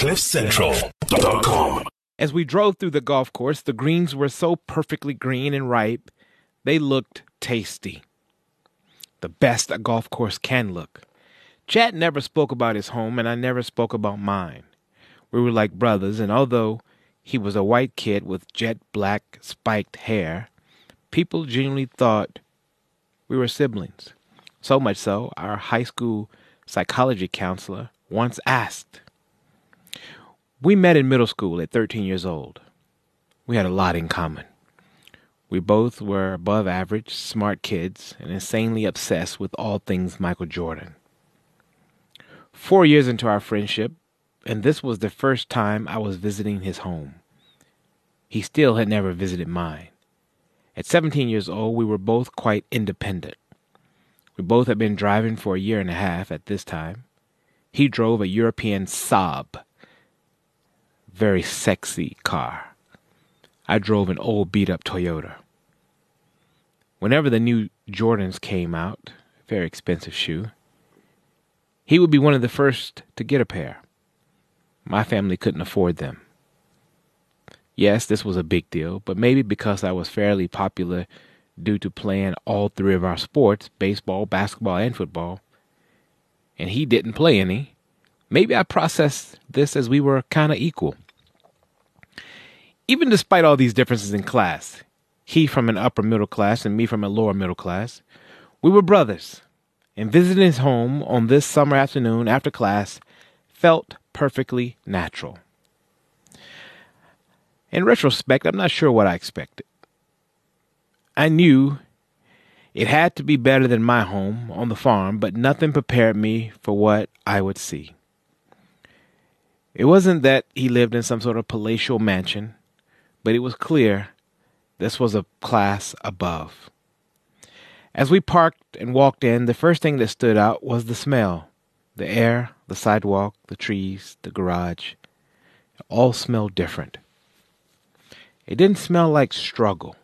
CliffCentral.com. As we drove through the golf course, the greens were so perfectly green and ripe, they looked tasty. The best a golf course can look. Chad never spoke about his home, and I never spoke about mine. We were like brothers, and although he was a white kid with jet black spiked hair, people genuinely thought we were siblings. So much so, our high school psychology counselor once asked. We met in middle school at 13 years old. We had a lot in common. We both were above average, smart kids, and insanely obsessed with all things Michael Jordan. 4 years into our friendship, and this was the first time I was visiting his home. He still had never visited mine. At 17 years old, we were both quite independent. We both had been driving for a year and a half at this time. He drove a European Saab, very sexy car. I drove an old beat-up Toyota. Whenever the new Jordans came out, very expensive shoe, he would be one of the first to get a pair. My family couldn't afford them. Yes, this was a big deal, but maybe because I was fairly popular due to playing all three of our sports, baseball, basketball, and football, and he didn't play any, maybe I processed this as we were kind of equal. Even despite all these differences in class, he from an upper middle class and me from a lower middle class, we were brothers, and visiting his home on this summer afternoon after class felt perfectly natural. In retrospect, I'm not sure what I expected. I knew it had to be better than my home on the farm, but nothing prepared me for what I would see. It wasn't that he lived in some sort of palatial mansion, but it was clear this was a class above. As we parked and walked in, the first thing that stood out was the smell. The air, the sidewalk, the trees, the garage. It all smelled different. It didn't smell like struggle.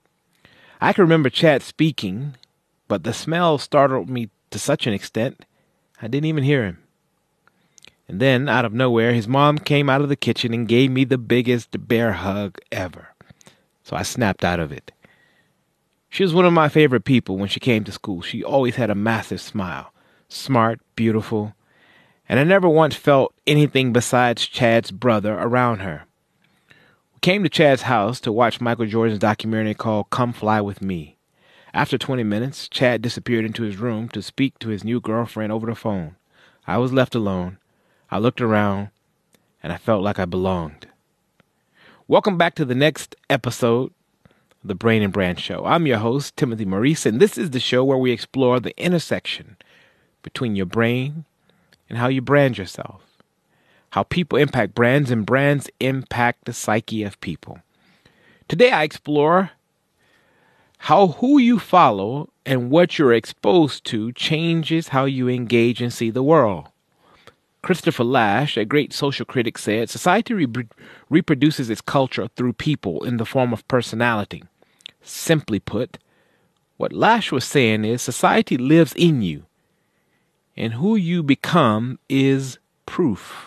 I can remember Chad speaking, but the smell startled me to such an extent I didn't even hear him. And then, out of nowhere, his mom came out of the kitchen and gave me the biggest bear hug ever. So I snapped out of it. She was one of my favorite people when she came to school. She always had a massive smile. Smart, beautiful, and I never once felt anything besides Chad's brother around her. We came to Chad's house to watch Michael Jordan's documentary called Come Fly With Me. After 20 minutes, Chad disappeared into his room to speak to his new girlfriend over the phone. I was left alone. I looked around, and I felt like I belonged. Welcome back to the next episode of the Brain and Brand Show. I'm your host, Timothy Maurice, and this is the show where we explore the intersection between your brain and how you brand yourself. How people impact brands and brands impact the psyche of people. Today I explore how who you follow and what you're exposed to changes how you engage and see the world. Christopher Lasch, a great social critic, said, society reproduces its culture through people in the form of personality. Simply put, what Lasch was saying is society lives in you, and who you become is proof.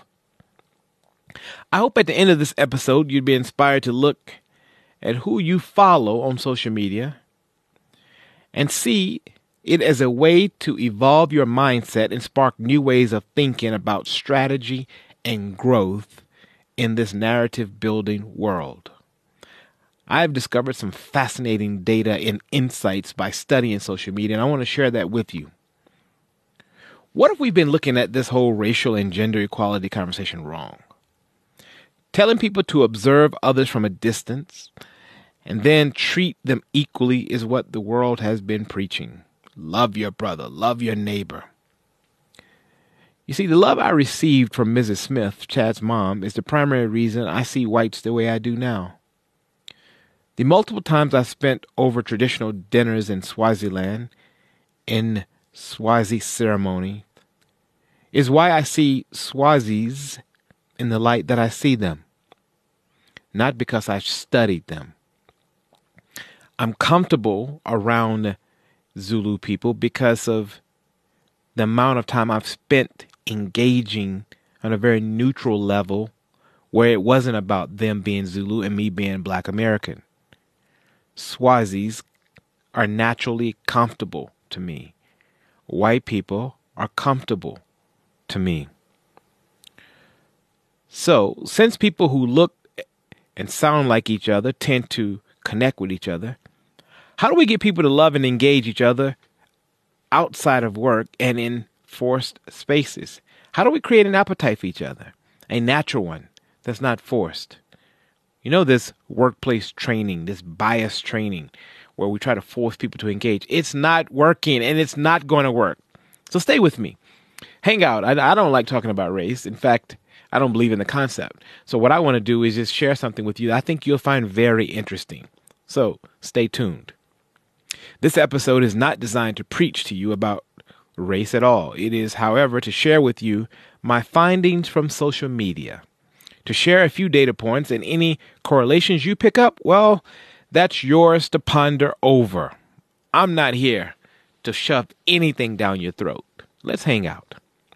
I hope at the end of this episode you'd be inspired to look at who you follow on social media and see it as a way to evolve your mindset and spark new ways of thinking about strategy and growth in this narrative-building world. I've discovered some fascinating data and insights by studying social media, and I want to share that with you. What if we've been looking at this whole racial and gender equality conversation wrong? Telling people to observe others from a distance and then treat them equally is what the world has been preaching. Love your brother, love your neighbor. You see, the love I received from Mrs. Smith, Chad's mom, is the primary reason I see whites the way I do now. The multiple times I spent over traditional dinners in Swaziland, in Swazi ceremony, is why I see Swazis in the light that I see them, not because I've studied them. I'm comfortable around Zulu people because of the amount of time I've spent engaging on a very neutral level where it wasn't about them being Zulu and me being Black American. Swazis are naturally comfortable to me. White people are comfortable to me. So, since people who look and sound like each other tend to connect with each other, how do we get people to love and engage each other outside of work and in forced spaces? How do we create an appetite for each other? A natural one that's not forced. You know, this workplace training, this bias training where we try to force people to engage. It's not working and it's not going to work. So stay with me. Hang out. I don't like talking about race. In fact, I don't believe in the concept. So what I want to do is just share something with you that I think you'll find very interesting. So stay tuned. This episode is not designed to preach to you about race at all. It is, however, to share with you my findings from social media. To share a few data points, and any correlations you pick up, well, that's yours to ponder over. I'm not here to shove anything down your throat. Let's hang out.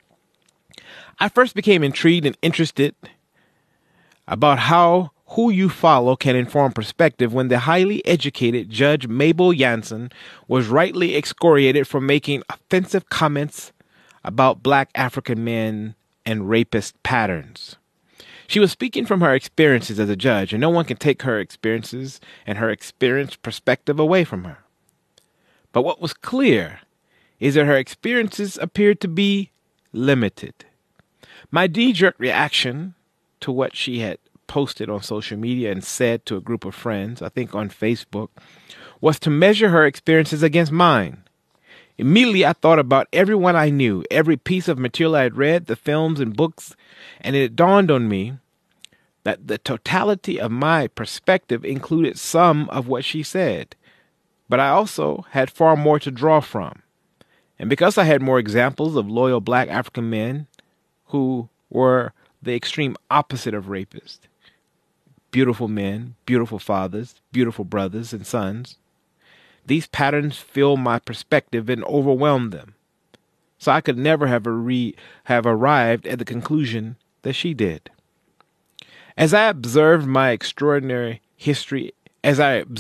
I first became intrigued and interested about how who you follow can inform perspective when the highly educated Judge Mabel Jansen was rightly excoriated for making offensive comments about Black African men and rapist patterns. She was speaking from her experiences as a judge, and no one can take her experiences and her experienced perspective away from her. But what was clear is that her experiences appeared to be limited. My knee-jerk reaction to what she had posted on social media and said to a group of friends, I think on Facebook, was to measure her experiences against mine. Immediately, I thought about everyone I knew, every piece of material I had read, the films and books, and it dawned on me that the totality of my perspective included some of what she said. But I also had far more to draw from. And because I had more examples of loyal Black African men who were the extreme opposite of rapists, beautiful men, beautiful fathers, beautiful brothers and sons, these patterns fill my perspective and overwhelm them. So I could never have arrived at the conclusion that she did. As I observed her extraordinary history as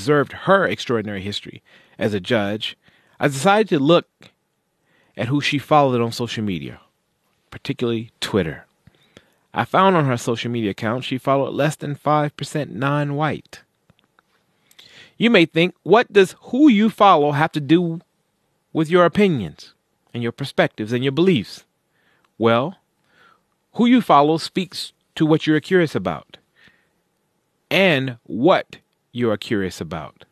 a judge, I decided to look at who she followed on social media, particularly Twitter. I found on her social media account she followed less than 5% non-white. You may think, what does who you follow have to do with your opinions and your perspectives and your beliefs? Well, who you follow speaks to what you're curious about and what you are curious about.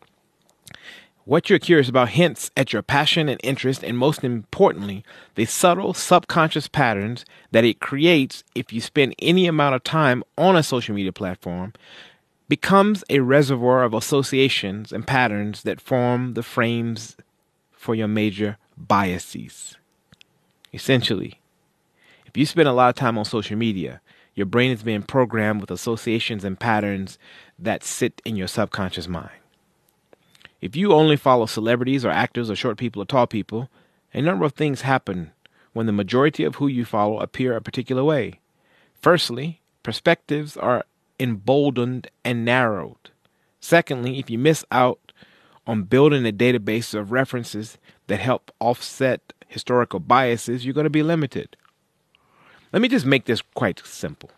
What you're curious about hints at your passion and interest, and most importantly, the subtle subconscious patterns that it creates if you spend any amount of time on a social media platform becomes a reservoir of associations and patterns that form the frames for your major biases. Essentially, if you spend a lot of time on social media, your brain is being programmed with associations and patterns that sit in your subconscious mind. If you only follow celebrities or actors or short people or tall people, a number of things happen when the majority of who you follow appear a particular way. Firstly, perspectives are emboldened and narrowed. Secondly, if you miss out on building a database of references that help offset historical biases, you're going to be limited. Let me just make this quite simple.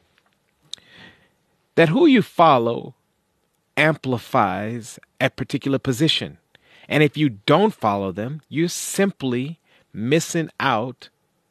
That who you follow amplifies a particular position. And if you don't follow them, you're simply missing out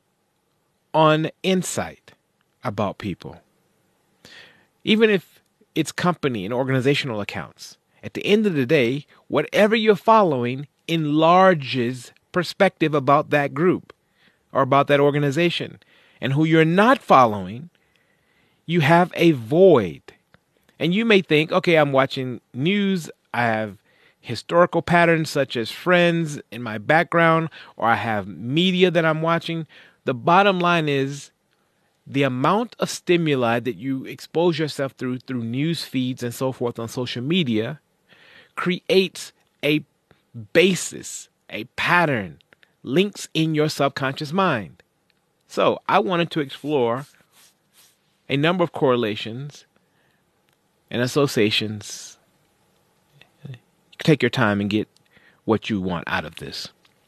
on insight about people. Even if it's company and organizational accounts, at the end of the day, whatever you're following enlarges perspective about that group or about that organization. And who you're not following, you have a void. And you may think, okay, I'm watching news, I have historical patterns such as Friends in my background, or I have media that I'm watching. The bottom line is the amount of stimuli that you expose yourself through news feeds and so forth on social media creates a basis, a pattern, links in your subconscious mind. So I wanted to explore a number of correlations and associations. Take your time and get what you want out of this.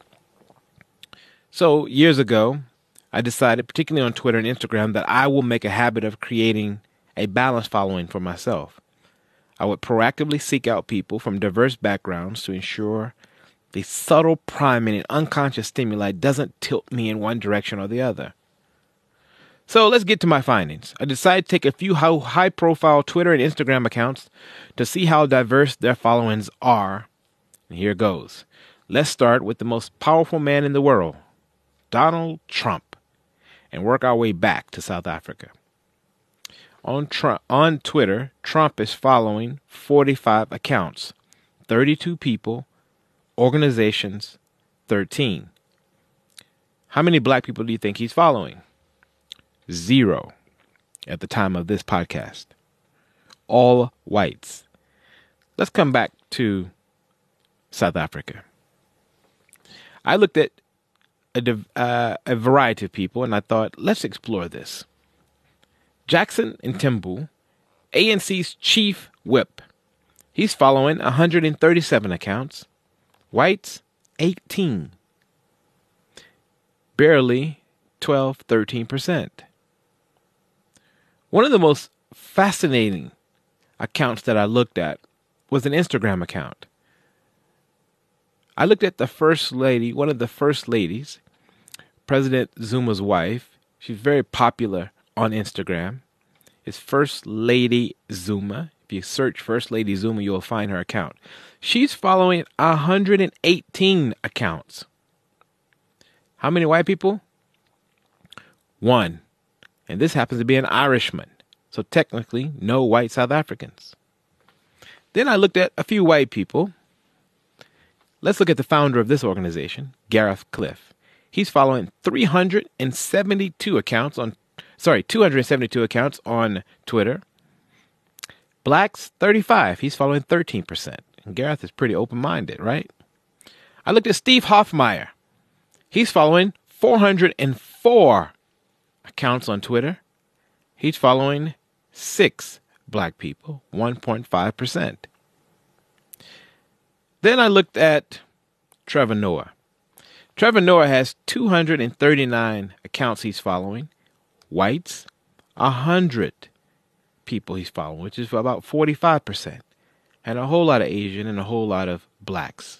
So years ago, I decided, particularly on Twitter and Instagram, that I will make a habit of creating a balanced following for myself. I would proactively seek out people from diverse backgrounds to ensure the subtle priming and unconscious stimuli doesn't tilt me in one direction or the other. So let's get to my findings. I decided to take a few high-profile Twitter and Instagram accounts to see how diverse their followings are. And here goes. Let's start with the most powerful man in the world, Donald Trump, and work our way back to South Africa. On Twitter, Trump is following 45 accounts, 32 people, organizations, 13. How many black people do you think he's following? 0 at the time of this podcast. All whites. Let's come back to South Africa. I looked at a variety of people and I thought, let's explore this. Jackson Mthembu, ANC's chief whip. He's following 137 accounts. Whites, 18. Barely 13%. One of the most fascinating accounts that I looked at was an Instagram account. I looked at the first lady, one of the first ladies, President Zuma's wife. She's very popular on Instagram. It's First Lady Zuma. If you search First Lady Zuma, you'll find her account. She's following 118 accounts. How many white people? 1. And this happens to be an Irishman. So technically, no white South Africans. Then I looked at a few white people. Let's look at the founder of this organization, Gareth Cliff. He's following 272 accounts on Twitter. Blacks, 35. He's following 13%. And Gareth is pretty open-minded, right? I looked at Steve Hoffmeyer. He's following 404 accounts on Twitter. He's following 6 black people, 1.5%. Then I looked at Trevor Noah. Trevor Noah has 239 accounts he's following. Whites, 100 people he's following, which is about 45%. And a whole lot of Asian and a whole lot of blacks.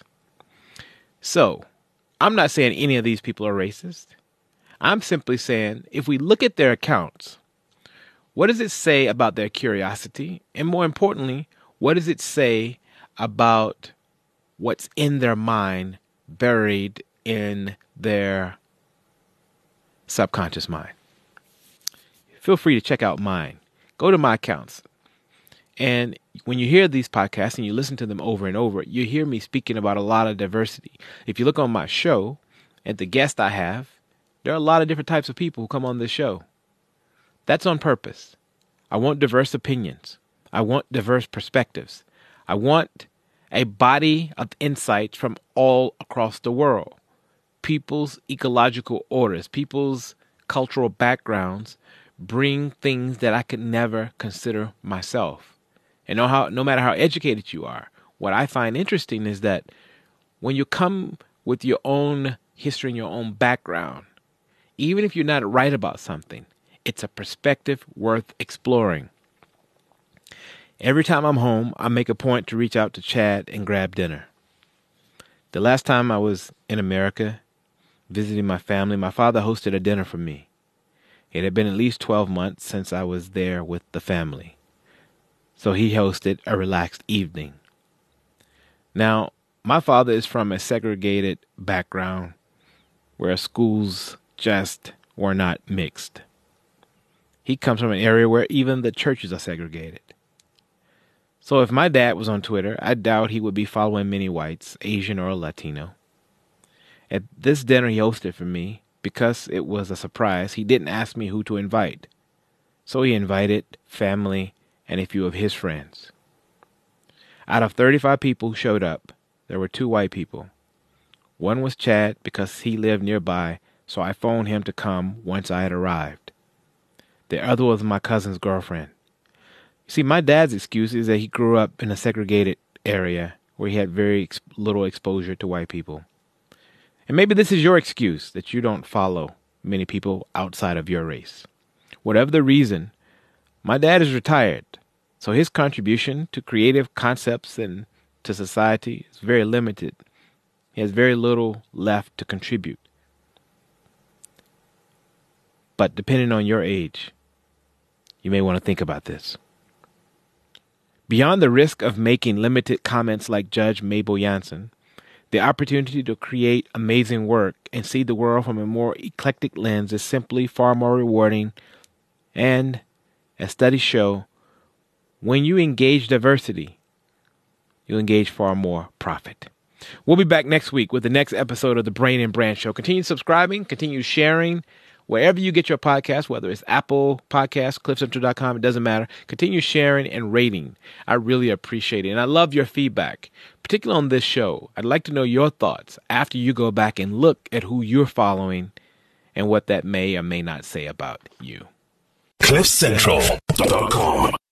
So, I'm not saying any of these people are racist. I'm simply saying if we look at their accounts, what does it say about their curiosity? And more importantly, what does it say about what's in their mind, buried in their subconscious mind? Feel free to check out mine. Go to my accounts. And when you hear these podcasts and you listen to them over and over, you hear me speaking about a lot of diversity. If you look on my show and the guests I have, there are a lot of different types of people who come on this show. That's on purpose. I want diverse opinions. I want diverse perspectives. I want a body of insights from all across the world. People's ecological orders, people's cultural backgrounds bring things that I could never consider myself. And no matter how educated you are, what I find interesting is that when you come with your own history and your own background, even if you're not right about something, it's a perspective worth exploring. Every time I'm home, I make a point to reach out to Chad and grab dinner. The last time I was in America, visiting my family, my father hosted a dinner for me. It had been at least 12 months since I was there with the family. So he hosted a relaxed evening. Now, my father is from a segregated background where schools just were not mixed. He comes from an area where even the churches are segregated. So if my dad was on Twitter, I doubt he would be following many whites, Asian or Latino. At this dinner he hosted for me, because it was a surprise, he didn't ask me who to invite. So he invited family and a few of his friends. Out of 35 people who showed up, there were 2 white people. One was Chad because he lived nearby, so I phoned him to come once I had arrived. The other was my cousin's girlfriend. You see, my dad's excuse is that he grew up in a segregated area where he had very little exposure to white people. And maybe this is your excuse that you don't follow many people outside of your race. Whatever the reason, my dad is retired, so his contribution to creative concepts and to society is very limited. He has very little left to contribute. But depending on your age, you may want to think about this. Beyond the risk of making limited comments like Judge Mabel Jansen, the opportunity to create amazing work and see the world from a more eclectic lens is simply far more rewarding. And, as studies show, when you engage diversity, you engage far more profit. We'll be back next week with the next episode of the Brain and Brand Show. Continue subscribing, continue sharing, wherever you get your podcast, whether it's Apple Podcasts, CliffCentral.com, it doesn't matter. Continue sharing and rating. I really appreciate it. And I love your feedback, particularly on this show. I'd like to know your thoughts after you go back and look at who you're following and what that may or may not say about you. CliffCentral.com